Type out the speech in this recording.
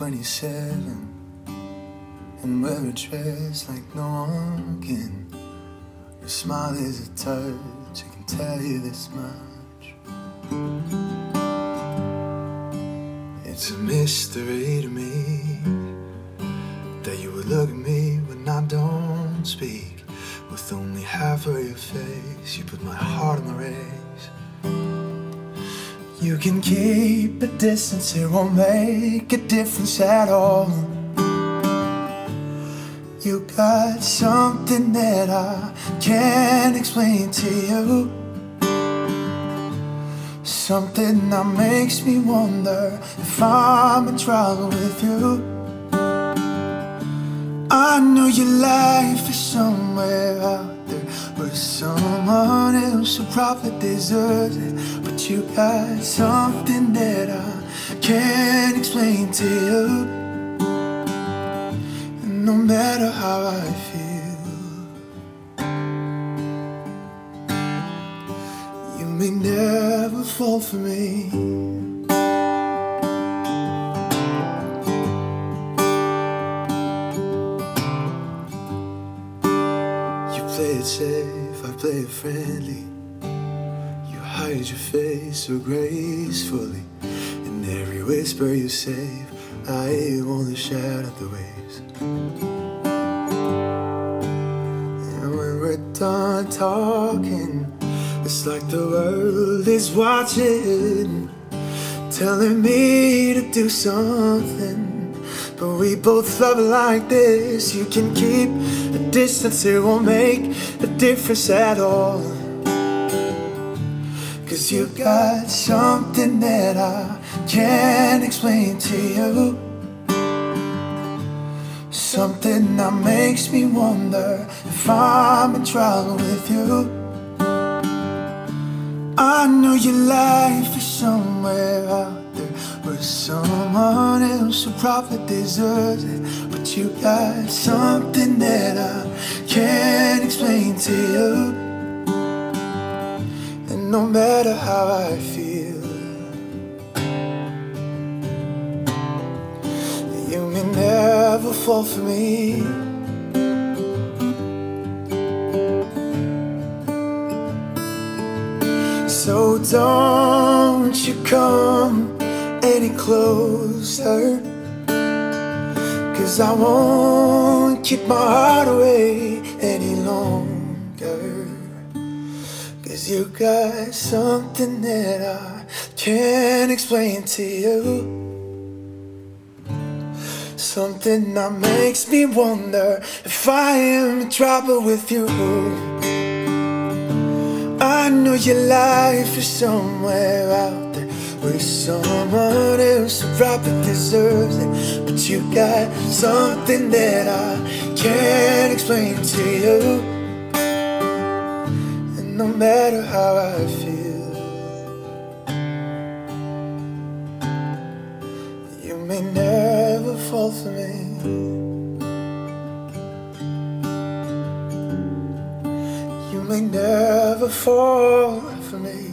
27 and wear a dress like no one can. Your smile is a touch, I can tell you this much. It's a mystery to me that you would look at me when I don't speak. With only half of your face, you put my heart in the race. You can keep a distance, it won't make a difference at all. You got something that I can't explain to you, something that makes me wonder if I'm in trouble with you. I know your life is somewhere out there with someone else who probably deserves it, but you got something that I can't explain to you. And no matter how I feel, you may never fall for me. Play it safe, I play it friendly. You hide your face so gracefully. In every whisper you save, I only shout at the waves. And when we're done talking, it's like the world is watching, telling me to do something. But we both love it like this. You can keep a distance, it won't make a difference at all. 'Cause you got something that I can't explain to you, something that makes me wonder if I'm in trouble with you. I know your life is somewhere out there with someone else who probably deserves it, but you got something that I can't explain to you. And no matter how I feel, you may never fall for me. So don't you come any closer, 'cause I won't keep my heart away any longer. 'Cause you got something that I can't explain to you, something that makes me wonder if I am in trouble with you. I know your life is somewhere out there with someone else who probably deserves it, but you got something that I can't explain to you. And no matter how I feel, you may never fall for me. You may never fall for me.